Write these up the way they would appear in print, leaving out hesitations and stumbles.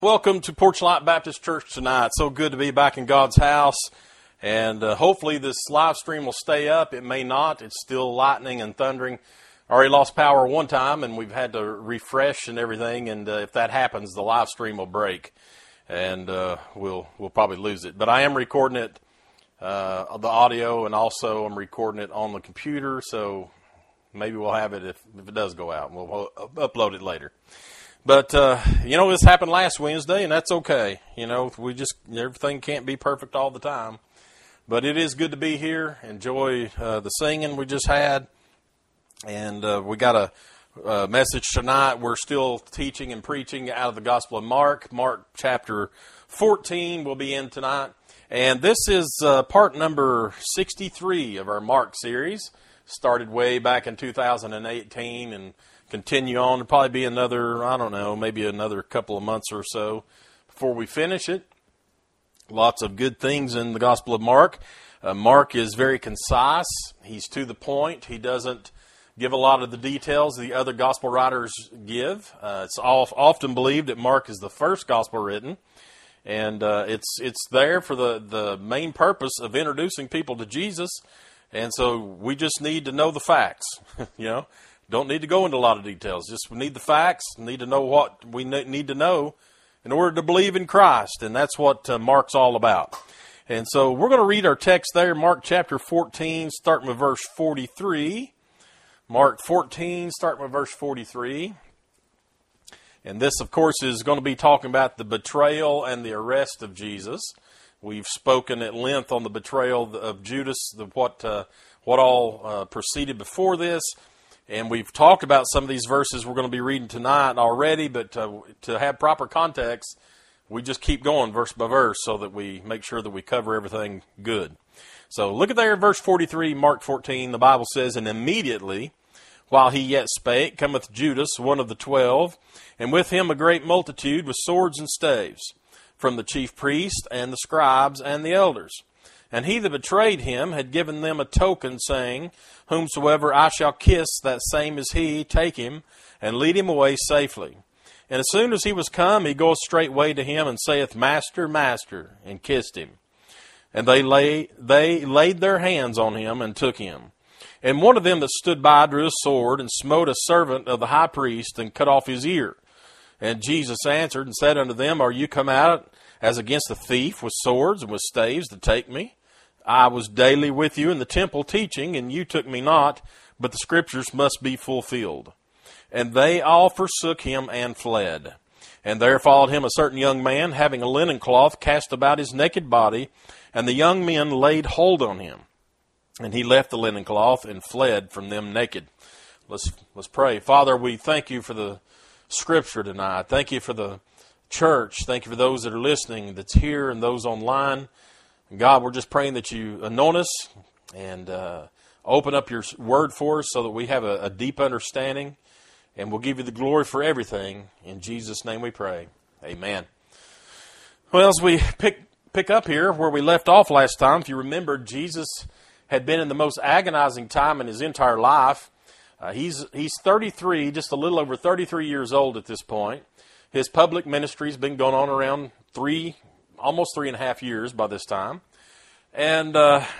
Welcome to Porchlight Baptist Church tonight. So good to be back in God's house, and hopefully this live stream will stay up. It may not. It's still lightning and thundering. I already lost power one time, and we've had to refresh and everything, and if that happens, the live stream will break, and we'll probably lose it. But I am recording it, the audio, and also I'm recording it on the computer, so maybe we'll have it if it does go out, and we'll upload it later. But, this happened last Wednesday, and that's okay. Everything can't be perfect all the time. But it is good to be here. Enjoy the singing we just had. And we got a message tonight. We're still teaching and preaching out of the Gospel of Mark. Mark chapter 14 will be in tonight. And this is part number 63 of our Mark series. Started way back in 2018 and continue on. It'll probably be another, maybe another couple of months or so before we finish it. Lots of good things in the Gospel of Mark. Mark is very concise. He's to the point. He doesn't give a lot of the details the other Gospel writers give. It's often believed that Mark is the first Gospel written. And it's there for the main purpose of introducing people to Jesus. And so we just need to know the facts, Don't need to go into a lot of details. Just we need the facts, need to know what we need to know in order to believe in Christ. And that's what Mark's all about. And so we're going to read our text there, Mark chapter 14, starting with verse 43. Mark 14, starting with verse 43. And this, of course, is going to be talking about the betrayal and the arrest of Jesus. We've spoken at length on the betrayal of Judas, what all proceeded before this. And we've talked about some of these verses we're going to be reading tonight already, but to have proper context, we just keep going verse by verse so that we make sure that we cover everything good. So look at there, verse 43, Mark 14, the Bible says, "And immediately, while he yet spake, cometh Judas, one of the 12, and with him a great multitude with swords and staves, from the chief priests and the scribes and the elders. And he that betrayed him had given them a token, saying, Whomsoever I shall kiss, that same is he, take him, and lead him away safely. And as soon as he was come, he goeth straightway to him, and saith, Master, Master, and kissed him. And they laid their hands on him, and took him. And one of them that stood by drew a sword, and smote a servant of the high priest, and cut off his ear. And Jesus answered, and said unto them, Are you come out as against a thief with swords and with staves to take me? I was daily with you in the temple teaching, and you took me not, but the scriptures must be fulfilled. And they all forsook him and fled. And there followed him a certain young man, having a linen cloth cast about his naked body, and the young men laid hold on him. And he left the linen cloth and fled from them naked." Let's pray. Father, we thank you for the scripture tonight. Thank you for the church. Thank you for those that are listening, that's here, and those online. God, we're just praying that you anoint us and open up your word for us so that we have a deep understanding, and we'll give you the glory for everything. In Jesus' name we pray. Amen. Well, as we pick up here where we left off last time, if you remember, Jesus had been in the most agonizing time in his entire life. He's 33, just a little over 33 years old at this point. His public ministry's been going on around almost 3.5 years by this time. And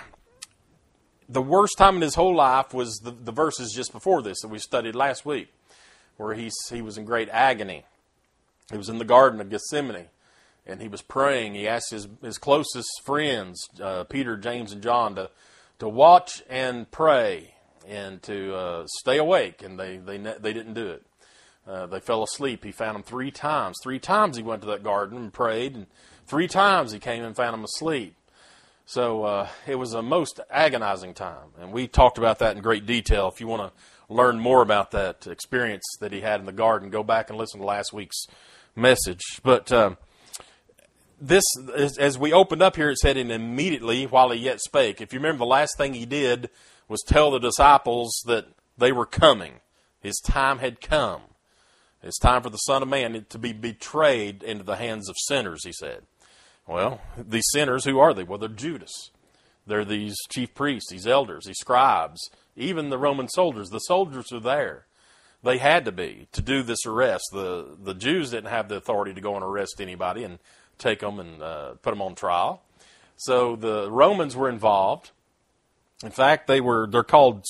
the worst time in his whole life was the verses just before this that we studied last week, where he was in great agony. He was in the Garden of Gethsemane, and he was praying. He asked his closest friends, Peter, James, and John, to watch and pray and to stay awake, and they didn't do it. They fell asleep. He found them 3 times. 3 times he went to that garden and prayed, and 3 times he came and found them asleep. So it was a most agonizing time, and we talked about that in great detail. If you want to learn more about that experience that he had in the garden, go back and listen to last week's message. But this, as we opened up here, it said, "And immediately while he yet spake." If you remember, the last thing he did was tell the disciples that they were coming. His time had come. It's time for the Son of Man to be betrayed into the hands of sinners, he said. Well, these sinners, who are they? Well, they're Judas. They're these chief priests, these elders, these scribes, even the Roman soldiers. The soldiers are there. They had to be to do this arrest. The Jews didn't have the authority to go and arrest anybody and take them and put them on trial. So the Romans were involved. In fact, they're called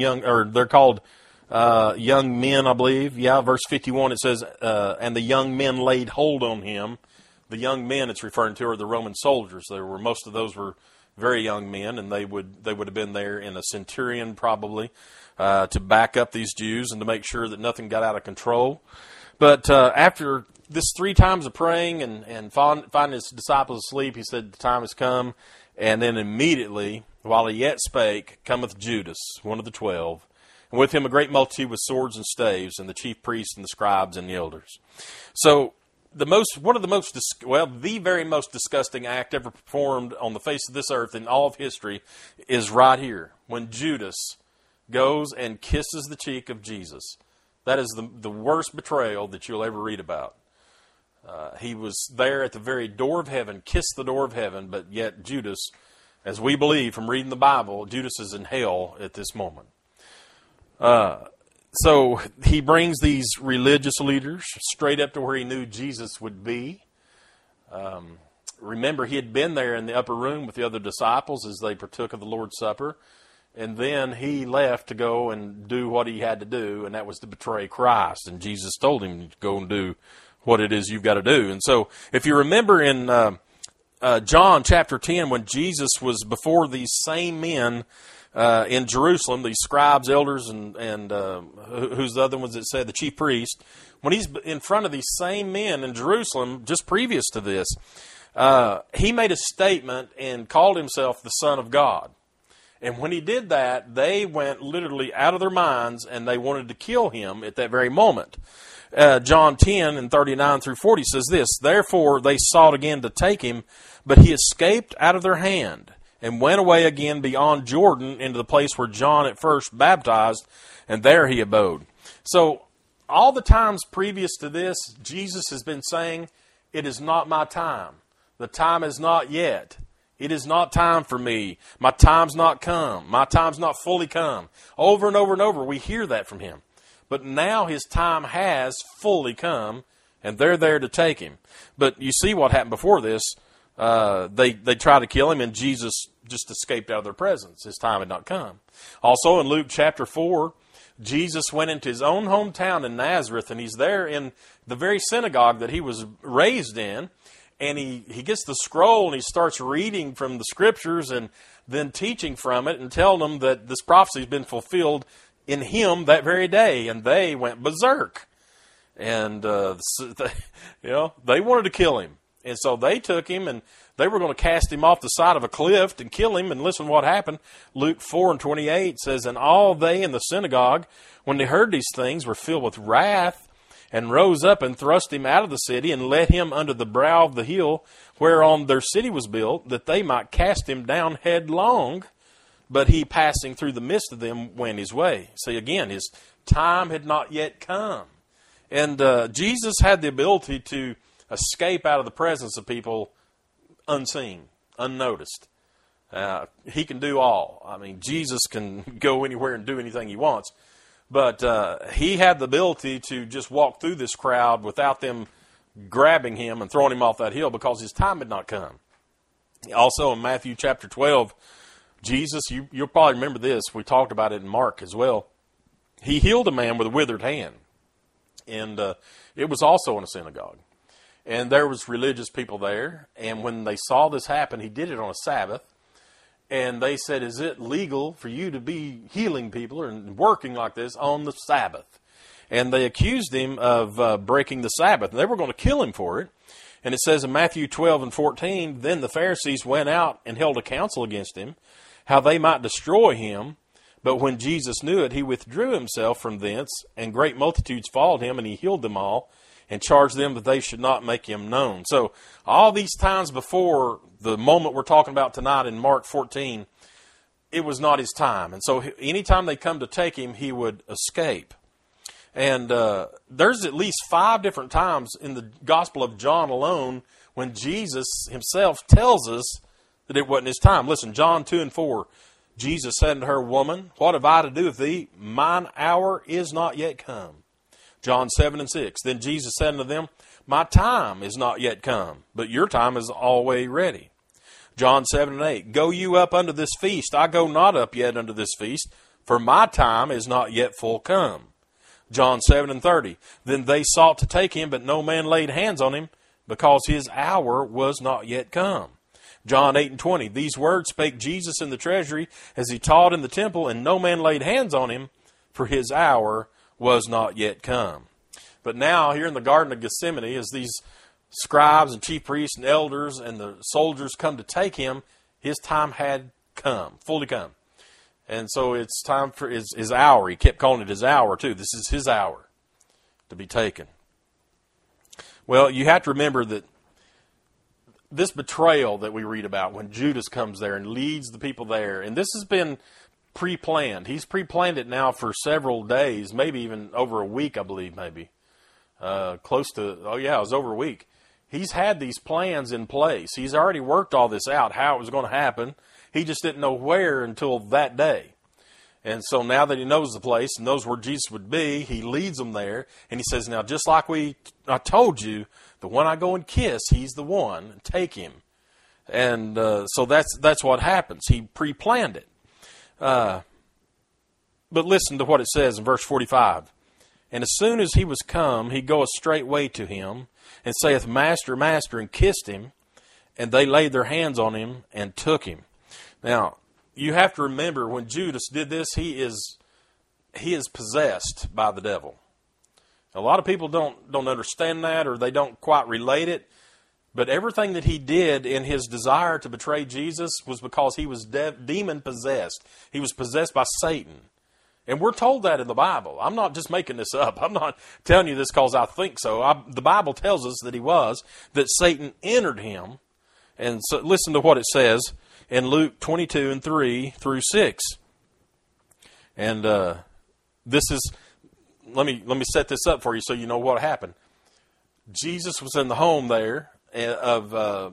young men, I believe. Yeah, verse 51 it says, and the young men laid hold on him. The young men it's referring to are the Roman soldiers. Most of those were very young men, and they would have been there in a centurion probably to back up these Jews and to make sure that nothing got out of control. But after this 3 times of praying and finding his disciples asleep, he said, "The time has come." And then immediately, while he yet spake, cometh Judas, one of the 12, and with him a great multitude with swords and staves, and the chief priests and the scribes and the elders. So the very most disgusting act ever performed on the face of this earth in all of history is right here, when Judas goes and kisses the cheek of Jesus. That is the worst betrayal that you'll ever read about. He was there at the very door of heaven, kissed the door of heaven, but yet Judas, as we believe from reading the Bible, Judas is in hell at this moment. So he brings these religious leaders straight up to where he knew Jesus would be. Remember, he had been there in the upper room with the other disciples as they partook of the Lord's Supper. And then he left to go and do what he had to do, and that was to betray Christ. And Jesus told him to go and do what it is you've got to do. And so if you remember in John chapter 10, when Jesus was before these same men in Jerusalem, these scribes, elders, and who's the other ones that said, the chief priest, when he's in front of these same men in Jerusalem, just previous to this, he made a statement and called himself the Son of God. And when he did that, they went literally out of their minds, and they wanted to kill him at that very moment. John 10 and 39 through 40 says this, "Therefore they sought again to take him, but he escaped out of their hand, and went away again beyond Jordan into the place where John at first baptized, and there he abode." So all the times previous to this, Jesus has been saying, "It is not my time. The time is not yet. It is not time for me. My time's not come. My time's not fully come." Over and over and over, we hear that from him. But now his time has fully come, and they're there to take him. But you see what happened before this. They tried to kill him, and Jesus just escaped out of their presence. His time had not come. Also in Luke chapter 4, Jesus went into his own hometown in Nazareth, and he's there in the very synagogue that he was raised in. And he gets the scroll and he starts reading from the scriptures and then teaching from it and telling them that this prophecy has been fulfilled in him that very day. And they went berserk. And, they wanted to kill him. And so they took him and they were going to cast him off the side of a cliff and kill him. And listen what happened. Luke 4 and 28 says, "And all they in the synagogue, when they heard these things, were filled with wrath, and rose up and thrust him out of the city, and led him under the brow of the hill whereon their city was built, that they might cast him down headlong. But he, passing through the midst of them, went his way." See, again, his time had not yet come. And Jesus had the ability to escape out of the presence of people unseen, unnoticed. He can do all. I mean, Jesus can go anywhere and do anything he wants. But he had the ability to just walk through this crowd without them grabbing him and throwing him off that hill because his time had not come. Also in Matthew chapter 12, Jesus, you'll probably remember this. We talked about it in Mark as well. He healed a man with a withered hand. And it was also in a synagogue. And there was religious people there. And when they saw this happen, he did it on a Sabbath. And they said, "Is it legal for you to be healing people and working like this on the Sabbath?" And they accused him of breaking the Sabbath. And they were going to kill him for it. And it says in Matthew 12 and 14, "Then the Pharisees went out and held a council against him, how they might destroy him. But when Jesus knew it, he withdrew himself from thence, and great multitudes followed him, and he healed them all, and charged them that they should not make him known." So all these times before the moment we're talking about tonight in Mark 14, it was not his time. And so anytime they come to take him, he would escape. And there's at least 5 different times in the Gospel of John alone when Jesus himself tells us that it wasn't his time. Listen, John 2 and 4, Jesus said unto her, "Woman, what have I to do with thee? Mine hour is not yet come." John 7:6. Then Jesus said unto them, My time is not yet come, but your time is always ready. John 7:8. Go you up unto this feast. I go not up yet unto this feast, for my time is not yet full come. John 7:30. Then they sought to take him, but no man laid hands on him, because his hour was not yet come. John 8:20. These words spake Jesus in the treasury as he taught in the temple, and no man laid hands on him, for his hour was not yet come. But now, here in the Garden of Gethsemane, as these scribes and chief priests and elders and the soldiers come to take him, his time had come, fully come. And so it's time for his hour. He kept calling it his hour, too. This is his hour to be taken. Well, you have to remember that this betrayal that we read about when Judas comes there and leads the people there, and this has been pre-planned. He's pre-planned it now for several days, maybe even over a week, I believe, maybe. Close to, it was over a week. He's had these plans in place. He's already worked all this out, how it was going to happen. He just didn't know where until that day. And so now that he knows the place and knows where Jesus would be, he leads them there. And he says, now, just like I told you, the one I go and kiss, he's the one. Take him. And so that's what happens. He pre-planned it. But listen to what it says in verse 45. And as soon as he was come, he goeth straightway to him, and saith, Master, Master, and kissed him. And they laid their hands on him and took him. Now, you have to remember when Judas did this, he is possessed by the devil. A lot of people don't understand that, or they don't quite relate it. But everything that he did in his desire to betray Jesus was because he was demon-possessed. He was possessed by Satan. And we're told that in the Bible. I'm not just making this up. I'm not telling you this because I think so. The Bible tells us that that Satan entered him. And so listen to what it says in Luke 22:3-6. And this is, let me set this up for you so you know what happened. Jesus was in the home there of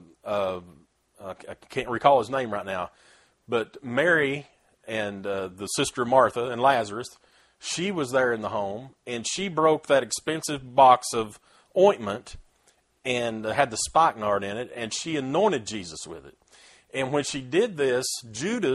I can't recall his name right now, but Mary and the sister Martha and Lazarus, she was there in the home, and she broke that expensive box of ointment and had the spikenard in it, and she anointed Jesus with it. And when she did this, Judas,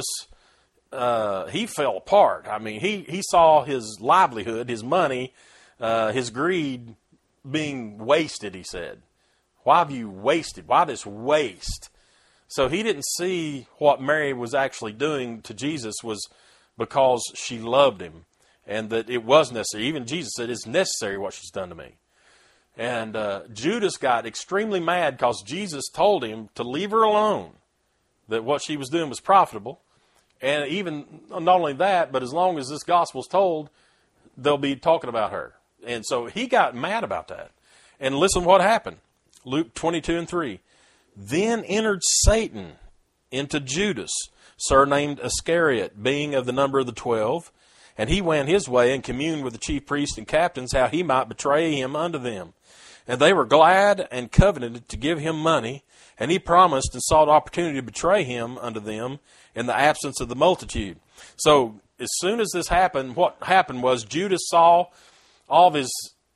he fell apart. I mean, he saw his livelihood, his money, his greed being wasted, he said. Why have you wasted? Why this waste? So he didn't see what Mary was actually doing to Jesus was because she loved him, and that it was necessary. Even Jesus said, it's necessary what she's done to me. And Judas got extremely mad because Jesus told him to leave her alone, that what she was doing was profitable. And even not only that, but as long as this gospel's told, they'll be talking about her. And so he got mad about that. And listen what happened. Luke 22:3. Then entered Satan into Judas, surnamed Iscariot, being of the number of the 12. And he went his way and communed with the chief priests and captains, how he might betray him unto them. And they were glad and covenanted to give him money. And he promised and sought opportunity to betray him unto them in the absence of the multitude. So as soon as this happened, what happened was Judas saw all of his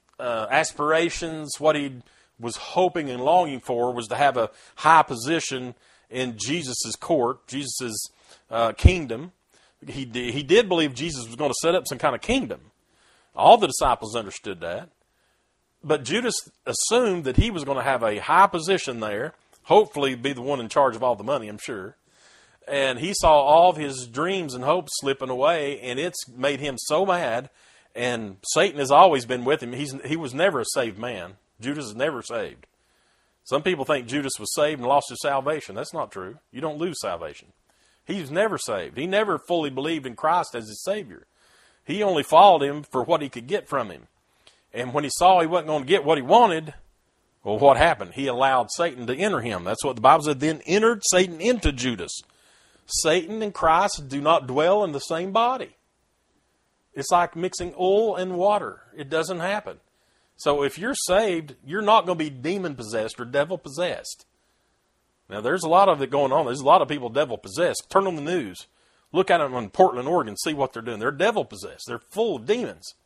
aspirations, what he was hoping and longing for was to have a high position in Jesus' court, Jesus' kingdom. He did believe Jesus was going to set up some kind of kingdom. All the disciples understood that. But Judas assumed that he was going to have a high position there, hopefully be the one in charge of all the money, I'm sure. And he saw all of his dreams and hopes slipping away, and it's made him so mad. And Satan has always been with him. He was never a saved man. Judas is never saved. Some people think Judas was saved and lost his salvation. That's not true. You don't lose salvation. He was never saved. He never fully believed in Christ as his Savior. He only followed him for what he could get from him. And when he saw he wasn't going to get what he wanted, well, what happened? He allowed Satan to enter him. That's what the Bible said. Then entered Satan into Judas. Satan and Christ do not dwell in the same body. It's like mixing oil and water. It doesn't happen. So if you're saved, you're not going to be demon-possessed or devil-possessed. Now, there's a lot of it going on. There's a lot of people devil-possessed. Turn on the news. Look at them in Portland, Oregon. See what they're doing. They're devil-possessed. They're full of demons.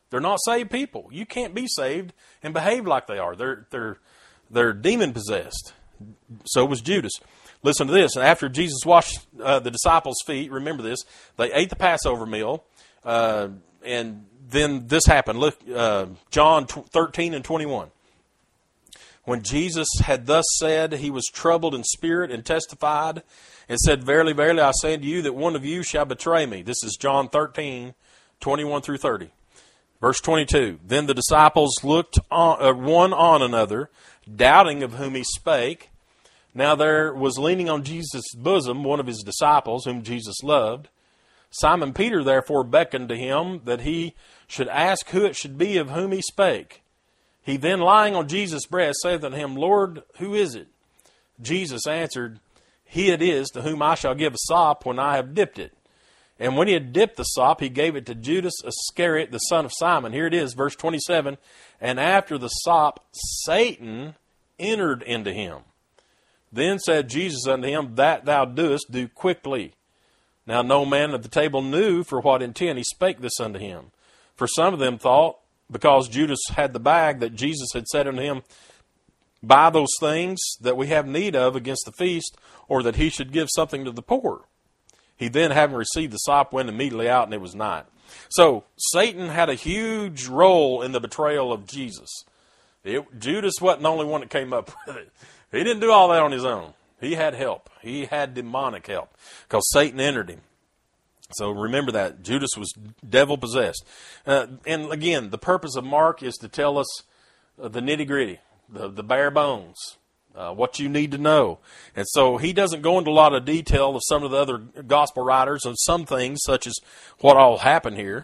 They're not saved people. You can't be saved and behave like they are. They're demon possessed. So was Judas. Listen to this. And after Jesus washed the disciples' feet, remember this, they ate the Passover meal, and then this happened. Look, John 13 and 21. When Jesus had thus said, he was troubled in spirit and testified and said, Verily, verily, I say unto you that one of you shall betray me. This is John 13, 21 through 30. Verse 22. Then the disciples looked one on another, doubting of whom he spake. Now there was leaning on Jesus' bosom one of his disciples, whom Jesus loved. Simon Peter therefore beckoned to him that he should ask who it should be of whom he spake. He then, lying on Jesus' breast, saith unto him, Lord, who is it? Jesus answered, He it is to whom I shall give a sop when I have dipped it. And when he had dipped the sop, he gave it to Judas Iscariot, the son of Simon. Here it is, verse 27. And after the sop, Satan entered into him. Then said Jesus unto him, That thou doest, do quickly. Now no man at the table knew for what intent he spake this unto him. For some of them thought, because Judas had the bag, that Jesus had said unto him, Buy those things that we have need of against the feast, or that he should give something to the poor. He then, having received the sop, went immediately out, and it was night. So Satan had a huge role in the betrayal of Jesus. Judas wasn't the only one that came up with it. He didn't do all that on his own. He had help. He had demonic help because Satan entered him. So remember that. Judas was devil-possessed. And again, the purpose of Mark is to tell us the nitty-gritty, the bare bones, what you need to know. And so he doesn't go into a lot of detail of some of the other gospel writers and some things, such as what all happened here.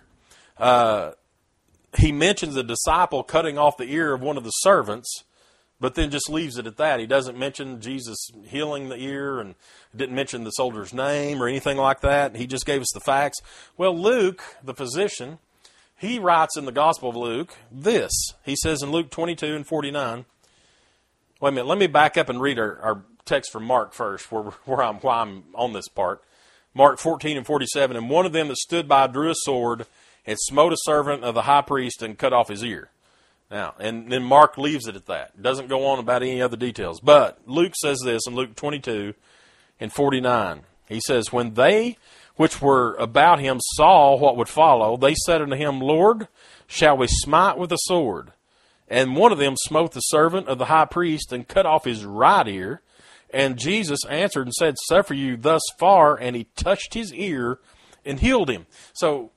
He mentions the disciple cutting off the ear of one of the servants, but then just leaves it at that. He doesn't mention Jesus healing the ear and didn't mention the soldier's name or anything like that. He just gave us the facts. Well, Luke, the physician, he writes in the Gospel of Luke this. He says in Luke 22 and 49, wait a minute, let me back up and read our text from Mark first, why I'm on this part. Mark 14 and 47, and one of them that stood by drew a sword and smote a servant of the high priest and cut off his ear. Now, and then Mark leaves it at that. Doesn't go on about any other details. But Luke says this in Luke 22 and 49. He says, When they which were about him saw what would follow, they said unto him, Lord, shall we smite with a sword? And one of them smote the servant of the high priest and cut off his right ear. And Jesus answered and said, Suffer you thus far. And he touched his ear and healed him. So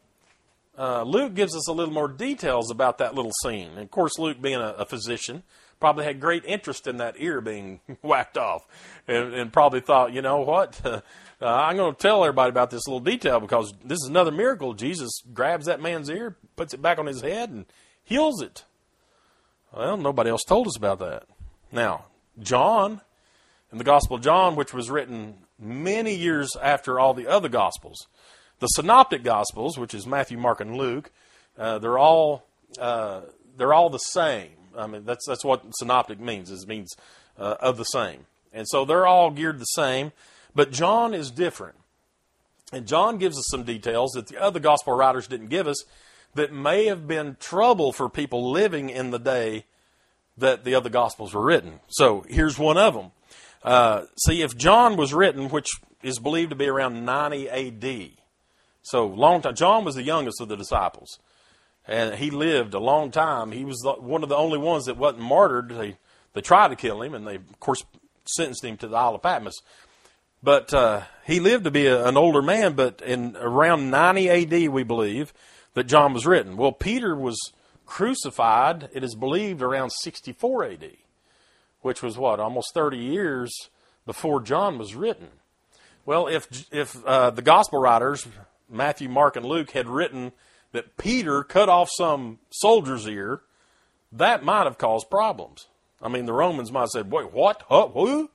Luke gives us a little more details about that little scene. And of course, Luke, being a physician, probably had great interest in that ear being whacked off, and probably thought, you know what, I'm going to tell everybody about this little detail because this is another miracle. Jesus grabs that man's ear, puts it back on his head, and heals it. Well, nobody else told us about that. Now, John, in the Gospel of John, which was written many years after all the other Gospels, the Synoptic Gospels, which is Matthew, Mark, and Luke, they're all the same. I mean, that's what synoptic means. It means of the same, and so they're all geared the same. But John is different, and John gives us some details that the other gospel writers didn't give us that may have been trouble for people living in the day that the other gospels were written. So here's one of them. See, if John was written, which is believed to be around 90 A.D., so long time. John was the youngest of the disciples, and he lived a long time. He was one of the only ones that wasn't martyred. They tried to kill him, and they, of course, sentenced him to the Isle of Patmos. But he lived to be an older man, but in around 90 A.D., we believe, that John was written. Well, Peter was crucified, it is believed, around 64 A.D., which was what, almost 30 years before John was written. Well, if the gospel writers, Matthew, Mark, and Luke, had written that Peter cut off some soldier's ear, that might have caused problems. I mean, the Romans might have said, wait, what? Who?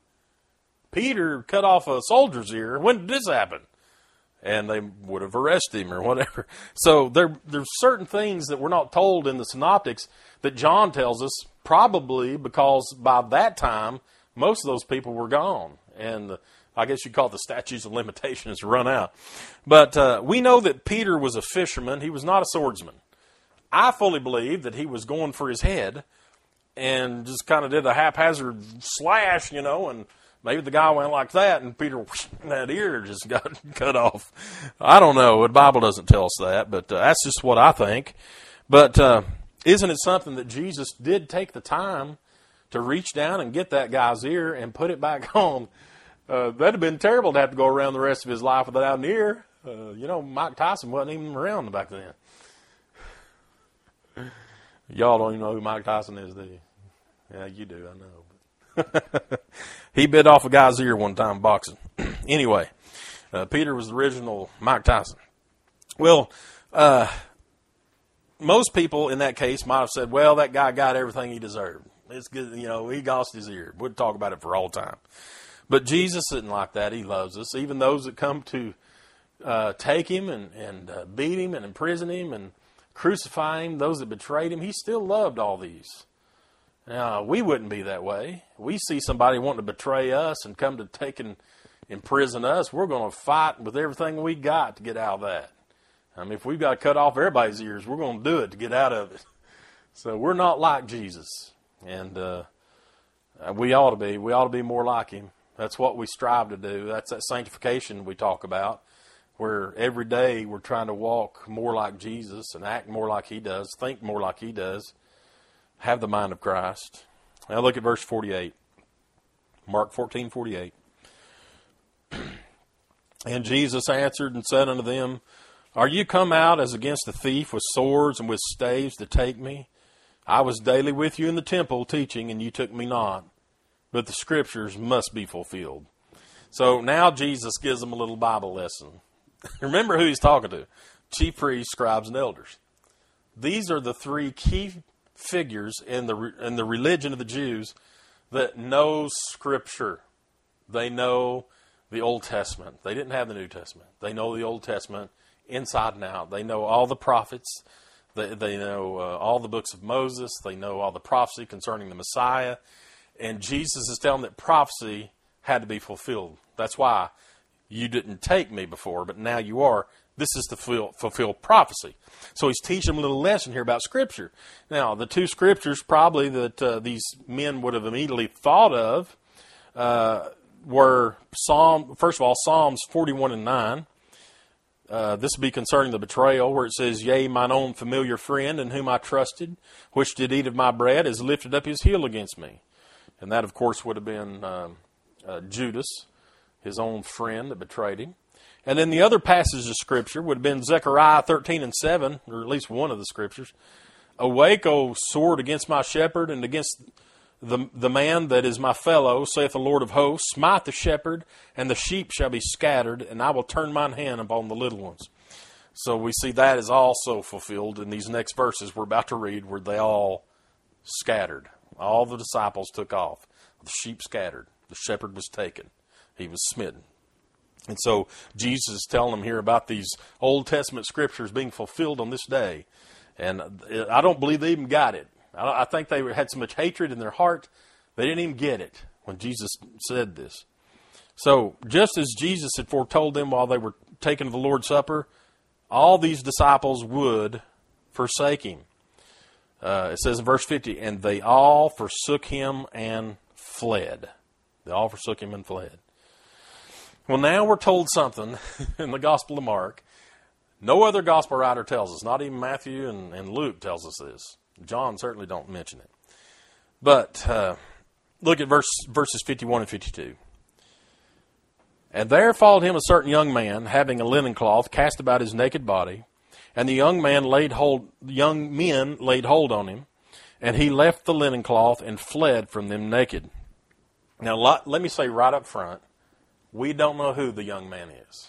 Peter cut off a soldier's ear? When did this happen? And they would have arrested him or whatever. So there's certain things that we're not told in the synoptics that John tells us, probably because by that time, most of those people were gone. And I guess you'd call it the statutes of limitations run out. But we know that Peter was a fisherman. He was not a swordsman. I fully believe that he was going for his head and just kind of did a haphazard slash, and maybe the guy went like that, and Peter, whoosh, that ear just got cut off. I don't know. The Bible doesn't tell us that, but that's just what I think. But isn't it something that Jesus did take the time to reach down and get that guy's ear and put it back on? That'd have been terrible to have to go around the rest of his life without an ear. Mike Tyson wasn't even around back then. Y'all don't even know who Mike Tyson is, do you? Yeah, you do, I know. He bit off a guy's ear one time boxing. Anyway, Peter was the original Mike Tyson. Well, most people in that case might have said, well, that guy got everything he deserved. It's good, he lost his ear. We'd talk about it for all time. But Jesus isn't like that. He loves us. Even those that come to take him and beat him and imprison him and crucify him, those that betrayed him, he still loved all these. Now, we wouldn't be that way. We see somebody wanting to betray us and come to take and imprison us, we're going to fight with everything we got to get out of that. I mean, if we've got to cut off everybody's ears, we're going to do it to get out of it. So we're not like Jesus. And we ought to be. We ought to be more like him. That's what we strive to do. That's that sanctification we talk about, where every day we're trying to walk more like Jesus and act more like he does, think more like he does, have the mind of Christ. Now look at verse 48. Mark 14:48. And Jesus answered and said unto them, Are you come out as against a thief with swords and with staves to take me? I was daily with you in the temple teaching, and you took me not. But the Scriptures must be fulfilled. So now Jesus gives them a little Bible lesson. Remember who he's talking to. Chief priests, scribes, and elders. These are the three key figures in the religion of the Jews that know Scripture. They know the Old Testament. They didn't have the New Testament. They know the Old Testament inside and out. They know all the prophets. They know all the books of Moses. They know all the prophecy concerning the Messiah. And Jesus is telling them that prophecy had to be fulfilled. That's why you didn't take me before, but now you are. This is to fulfill prophecy. So he's teaching them a little lesson here about Scripture. Now, the two Scriptures probably that these men would have immediately thought of were, first of all, Psalms 41 and 9. This would be concerning the betrayal, where it says, Yea, mine own familiar friend, in whom I trusted, which did eat of my bread, has lifted up his heel against me. And that, of course, would have been Judas, his own friend that betrayed him. And then the other passage of Scripture would have been Zechariah 13 and 7, or at least one of the Scriptures. Awake, O sword, against my shepherd, and against the man that is my fellow, saith the Lord of hosts. Smite the shepherd, and the sheep shall be scattered, and I will turn mine hand upon the little ones. So we see that is also fulfilled in these next verses we're about to read, where they all scattered. All the disciples took off. The sheep scattered. The shepherd was taken. He was smitten. And so Jesus is telling them here about these Old Testament Scriptures being fulfilled on this day. And I don't believe they even got it. I think they had so much hatred in their heart, they didn't even get it when Jesus said this. So just as Jesus had foretold them while they were taking the Lord's Supper, all these disciples would forsake him. It says in verse 50, and they all forsook him and fled. They all forsook him and fled. Well, now we're told something in the Gospel of Mark. No other Gospel writer tells us. Not even Matthew and Luke tells us this. John certainly don't mention it. But look at verses 51 and 52. And there followed him a certain young man, having a linen cloth cast about his naked body. And the young men laid hold on him, and he left the linen cloth and fled from them naked. Now, let me say right up front, we don't know who the young man is.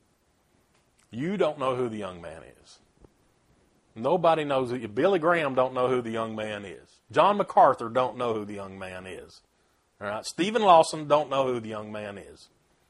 You don't know who the young man is. Nobody knows. Billy Graham don't know who the young man is. John MacArthur don't know who the young man is. All right, Stephen Lawson don't know who the young man is.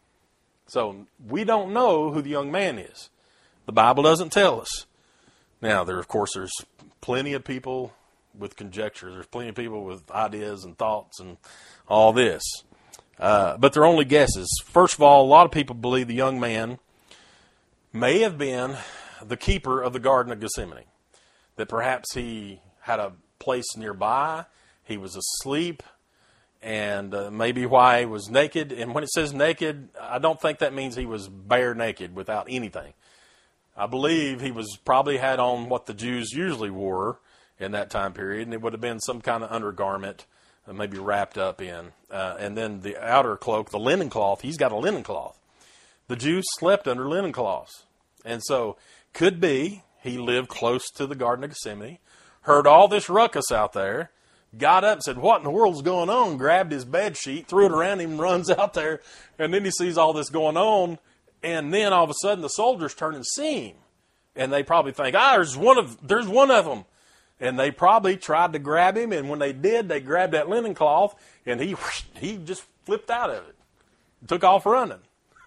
So we don't know who the young man is. The Bible doesn't tell us. Now, there's plenty of people with conjecture. There's plenty of people with ideas and thoughts and all this. But they're only guesses. First of all, a lot of people believe the young man may have been the keeper of the Garden of Gethsemane. that perhaps he had a place nearby, he was asleep, and maybe why he was naked. And when it says naked, I don't think that means he was bare naked without anything. I believe he was probably had on what the Jews usually wore in that time period, and it would have been some kind of undergarment, maybe wrapped up in. And then the outer cloak, the linen cloth, he's got a linen cloth. The Jews slept under linen cloths. And so, could be, he lived close to the Garden of Gethsemane, heard all this ruckus out there, got up and said, what in the world's going on? Grabbed his bed sheet, threw it around him, runs out there, and then he sees all this going on, and then all of a sudden the soldiers turn and see him. And they probably think, there's one of them. And they probably tried to grab him, and when they did, they grabbed that linen cloth, and he just flipped out of it. Took off running.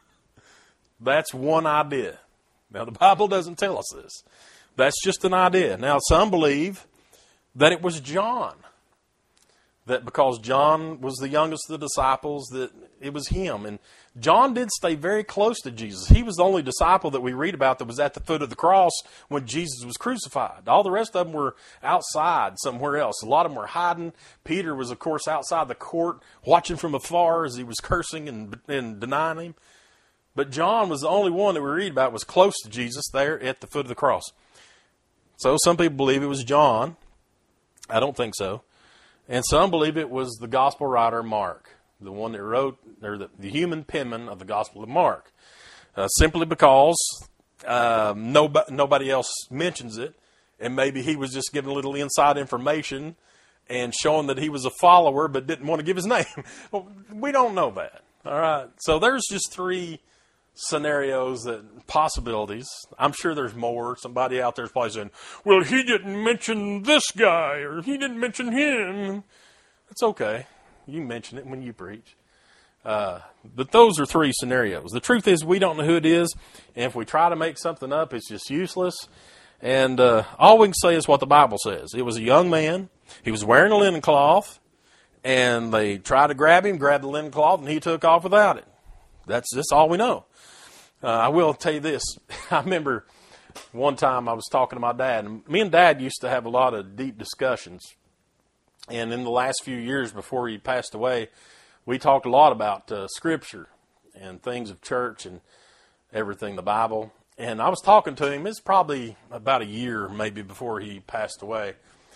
That's one idea. Now, the Bible doesn't tell us this. That's just an idea. Now, some believe that it was John. That because John was the youngest of the disciples, that it was him. And John did stay very close to Jesus. He was the only disciple that we read about that was at the foot of the cross when Jesus was crucified. All the rest of them were outside somewhere else. A lot of them were hiding. Peter was, of course, outside the court, watching from afar as he was cursing and denying him. But John was the only one that we read about was close to Jesus there at the foot of the cross. So some people believe it was John. I don't think so. And some believe it was the gospel writer Mark, the one that wrote, or the human penman of the Gospel of Mark, simply because nobody else mentions it, and maybe he was just giving a little inside information and showing that he was a follower but didn't want to give his name. We don't know that. All right, so there's just three scenarios, possibilities. I'm sure there's more. Somebody out there's probably saying, well, he didn't mention this guy, or he didn't mention him. It's okay. You mention it when you preach. But those are three scenarios. The truth is we don't know who it is, and if we try to make something up, it's just useless. And all we can say is what the Bible says. It was a young man. He was wearing a linen cloth, and they tried to grab him, grabbed the linen cloth, and he took off without it. That's all we know. I will tell you this. I remember one time I was talking to my dad, and me and Dad used to have a lot of deep discussions. And in the last few years before he passed away, we talked a lot about Scripture and things of church and everything, the Bible. And I was talking to him, it's probably about a year maybe before he passed away.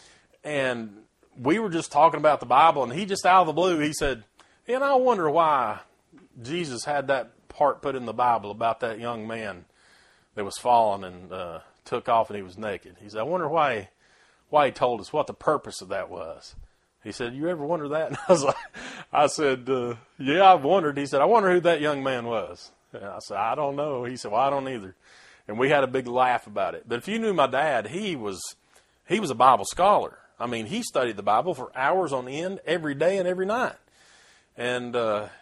And we were just talking about the Bible, and he just out of the blue, he said, and I wonder why Jesus had that part put in the Bible about that young man that was fallen and took off and he was naked. He said, I wonder why he told us, what the purpose of that was. He said, you ever wonder that? And I said, yeah, I've wondered. He said, I wonder who that young man was. And I said, I don't know. He said, well, I don't either. And we had a big laugh about it. But if you knew my dad, he was a Bible scholar. I mean, he studied the Bible for hours on end every day and every night. And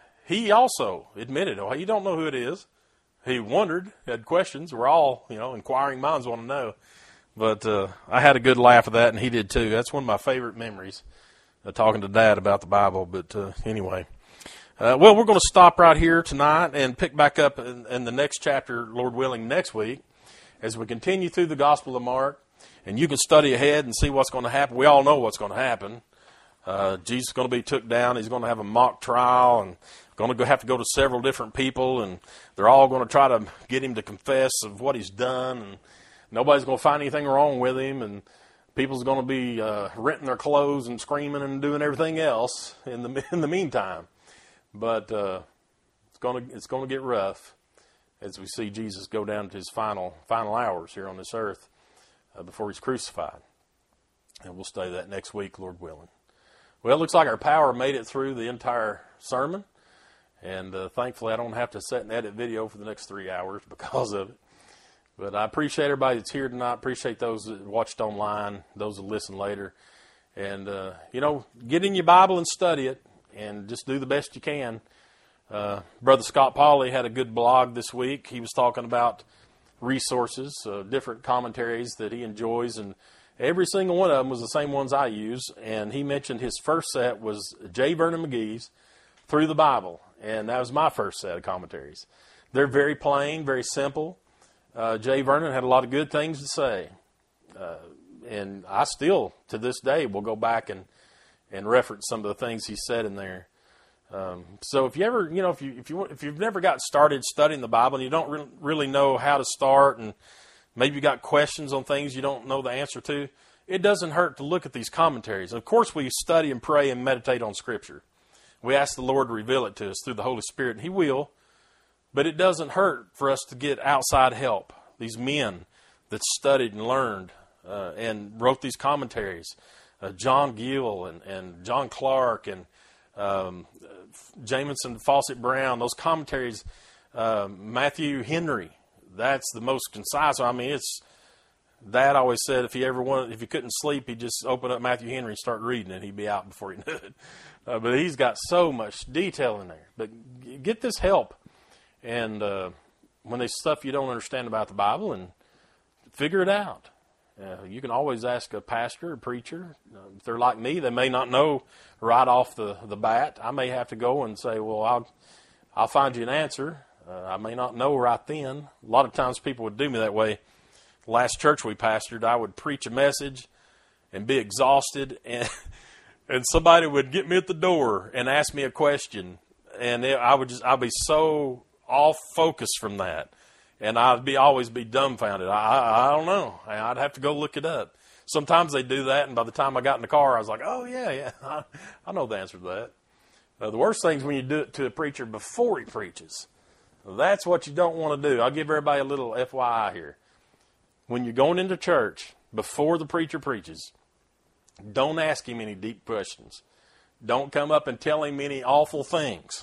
he also admitted, oh, you don't know who it is. He wondered, had questions. We're all, inquiring minds want to know. But I had a good laugh at that, and he did too. That's one of my favorite memories, talking to Dad about the Bible. But anyway, well, we're going to stop right here tonight and pick back up in the next chapter, Lord willing, next week, as we continue through the Gospel of Mark. And you can study ahead and see what's going to happen. We all know what's going to happen. Jesus is going to be took down. He's going to have a mock trial and going to have to go to several different people, and they're all going to try to get him to confess of what he's done, and nobody's going to find anything wrong with him, and people's going to be renting their clothes and screaming and doing everything else in the meantime. But it's going to get rough as we see Jesus go down to his final hours here on this earth before he's crucified. And we'll study that next week, Lord willing. Well, it looks like our power made it through the entire sermon. And thankfully, I don't have to sit and edit video for the next 3 hours because of it. But I appreciate everybody that's here tonight. I appreciate those that watched online, those that listen later. And, get in your Bible and study it and just do the best you can. Brother Scott Pauley had a good blog this week. He was talking about resources, different commentaries that he enjoys, and every single one of them was the same ones I use. And he mentioned his first set was J. Vernon McGee's Through the Bible. And that was my first set of commentaries. They're very plain, very simple. J. Vernon had a lot of good things to say. and I still, to this day, will go back and reference some of the things he said in there. So if you ever, if you've never got started studying the Bible and you don't really know how to start, and maybe you got questions on things you don't know the answer to, it doesn't hurt to look at these commentaries. Of course, we study and pray and meditate on Scripture. We ask the Lord to reveal it to us through the Holy Spirit, and He will. But it doesn't hurt for us to get outside help. These men that studied and learned and wrote these commentaries, John Gill and John Clark and Jamison Fawcett Brown, those commentaries, Matthew Henry, that's the most concise. I mean, Dad always said if you couldn't sleep, he'd just open up Matthew Henry and start reading it. He'd be out before he knew it. But he's got so much detail in there. But get this help. And when there's stuff you don't understand about the Bible, and figure it out. You can always ask a pastor, a preacher. If they're like me, they may not know right off the bat. I may have to go and say, well, I'll find you an answer. I may not know right then. A lot of times people would do me that way. The last church we pastored, I would preach a message and be exhausted, and somebody would get me at the door and ask me a question, and I'd be so off focus from that, and I'd always be dumbfounded. I don't know. I'd have to go look it up. Sometimes they do that, and by the time I got in the car, I was like, oh yeah, I know the answer to that. The worst thing is when you do it to a preacher before he preaches. That's what you don't want to do. I'll give everybody a little FYI here. When you're going into church, before the preacher preaches, don't ask him any deep questions. Don't come up and tell him any awful things.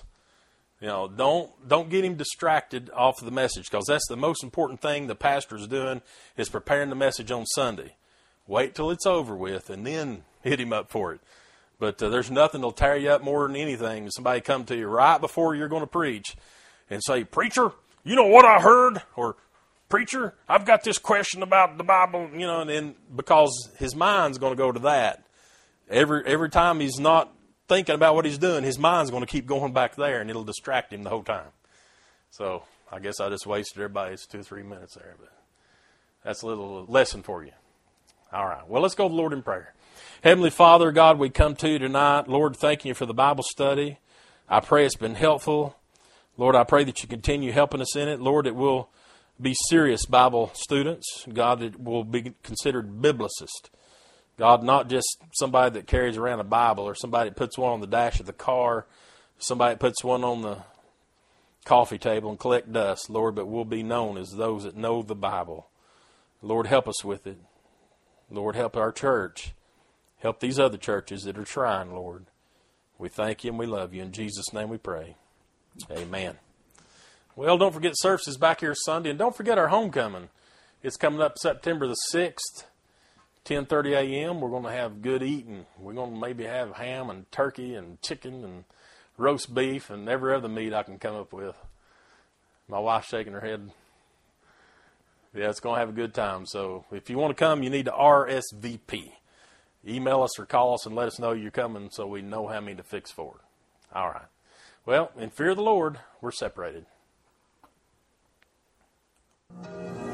Don't get him distracted off of the message, because that's the most important thing the pastor's doing, is preparing the message on Sunday. Wait till it's over with and then hit him up for it. But there's nothing that'll tear you up more than anything. Somebody come to you right before you're going to preach and say, preacher, you know what I heard? Or, preacher, I've got this question about the Bible, and then because his mind's going to go to that. Every time he's not thinking about what he's doing, his mind's going to keep going back there, and it'll distract him the whole time. So I guess I just wasted everybody's 2 or 3 minutes there, but that's a little lesson for you. All right. Well, let's go to the Lord in prayer. Heavenly Father, God, we come to you tonight. Lord, thanking you for the Bible study. I pray it's been helpful. Lord, I pray that you continue helping us in it. Lord, it will be serious Bible students. God, it will be considered biblicist. God, not just somebody that carries around a Bible, or somebody that puts one on the dash of the car, somebody that puts one on the coffee table and collect dust, Lord, but we'll be known as those that know the Bible. Lord, help us with it. Lord, help our church. Help these other churches that are trying, Lord. We thank you and we love you. In Jesus' name we pray. Amen. Well, don't forget service is back here Sunday, and don't forget our homecoming. It's coming up September the 6th, 10:30 a.m. We're going to have good eating. We're going to maybe have ham and turkey and chicken and roast beef and every other meat I can come up with. My wife's shaking her head. Yeah, it's going to have a good time. So if you want to come, you need to RSVP. Email us or call us and let us know you're coming so we know how many to fix for it. All right. Well, in fear of the Lord, we're separated.